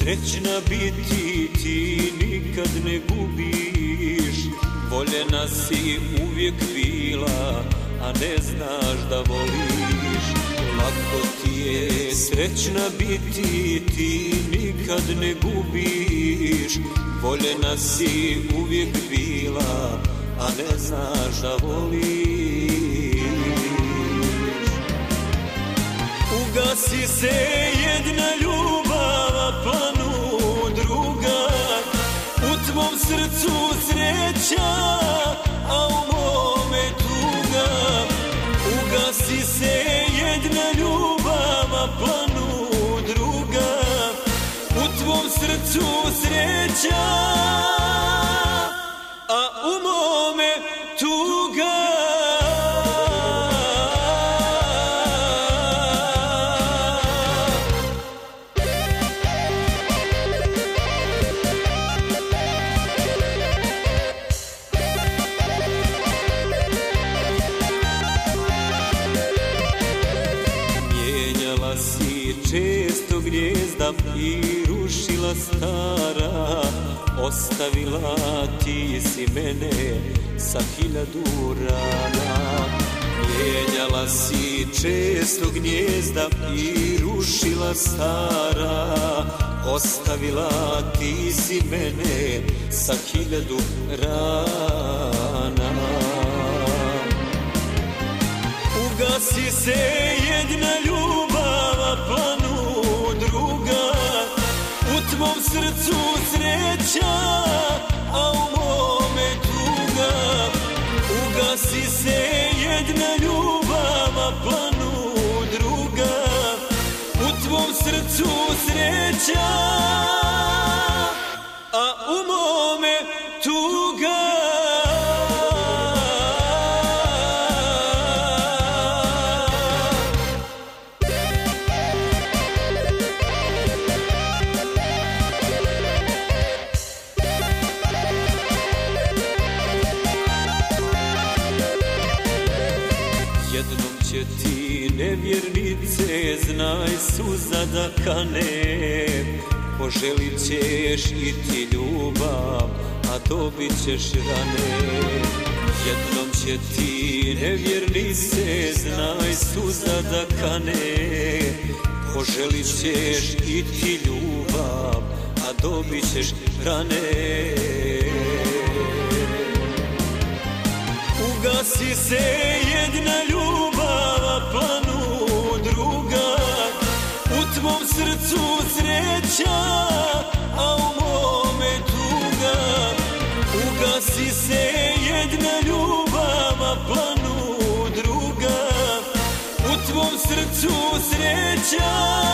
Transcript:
srećna biti, ti nikad ne gubiš. Voljena si uvijek bila, a ne znaš da voliš. Lako ti je srećna biti, ti nikad ne gubiš. Voljena si uvijek bila, a ne znaš da voliš. Ugasi se jedna ljubav, a planu druga. U tvom srcu sreća, a u mome tuga. Ugasi se jedna ljubav, a planu druga. U tvom srcu sreća, a u mome tuga. Mijenjala si često gnjezda i rušila stara. Ostavila ti si mene sa 1000 rana. Mijenjala si često gnjezda i rušila stara. Ostavila ti si mene sa 1000 rana. Ugasi se jedna ljubav, a planu druga. U tvom srcu sreća, a u mome tuga. Ugasi se jedna ljubav, a planu druga. U tvom srcu sreća, a u mome tuga. Jednom će ti nevjernice, znaj, suza da kane. Poželit ćeš i ti ljubav, a dobit ćeš rane. Jednom će ti nevjernice, znaj, suza da kane. Poželit ćeš i ti ljubav, a dobit ćeš rane. Ugasi se jedna ljubav, a planu druga. U tvom srcu sreća, a u mome tuga. Ugasi se jedna ljubav, a planu druga. U tvom srcu sreća,